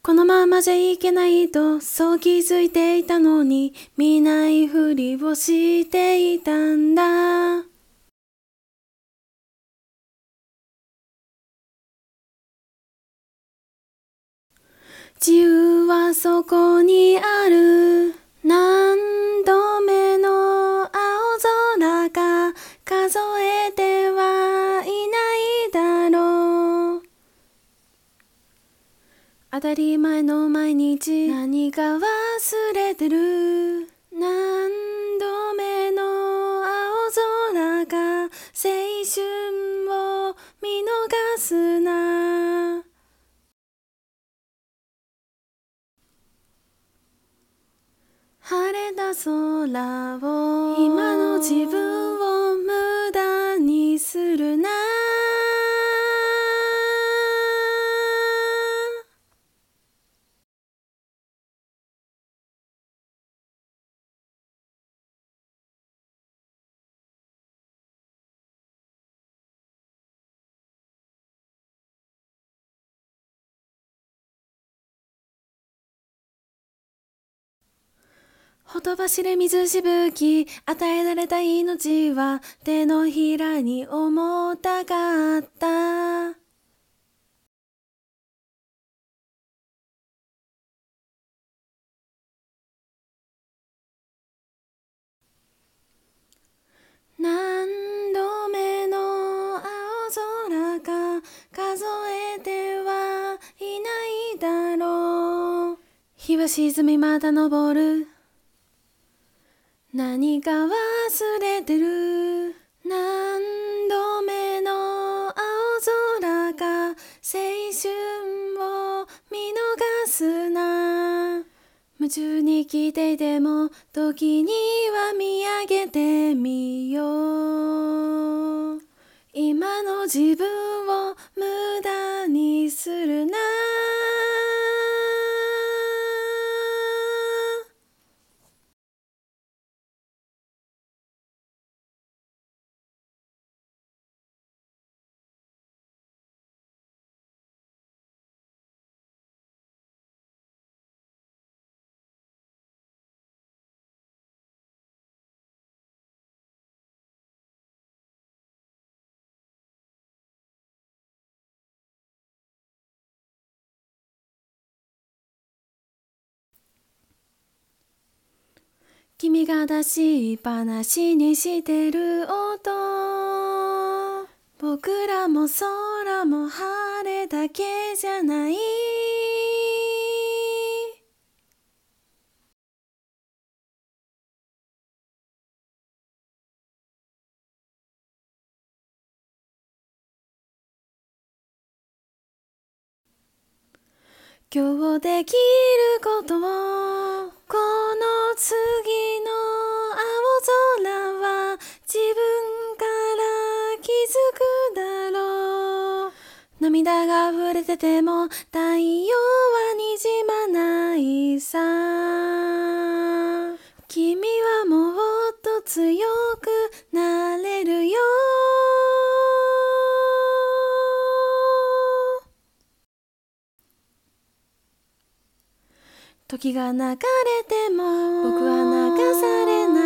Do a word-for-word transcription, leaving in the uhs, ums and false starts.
このままじゃいけないとそう気づいていたのに、見ないふりをしていたんだ。自由はそこにある。何度目の青空か数えてはいないだろう。当たり前の毎日、何か忘れてる。何度目の青空か青春を見逃すな。晴れた空を今の自分を無駄にするな。ほとばしる水しぶき、与えられた命は手のひらに重たかった。何度目の青空か数えてはいないだろう。日は沈みまた昇る。何か忘れてる。何度目の青空か青春を見逃すな。夢中に生きていても時には見上げてみよう。今の自分を無駄にするな。君が出しっぱなしにしてる音、僕らも空も晴れだけじゃない。今日できることを、この次の青空は自分から気づくだろう。涙が溢れてても太陽はにじまないさ。君はもっと強くなれるよ。時が流れても僕は流されない。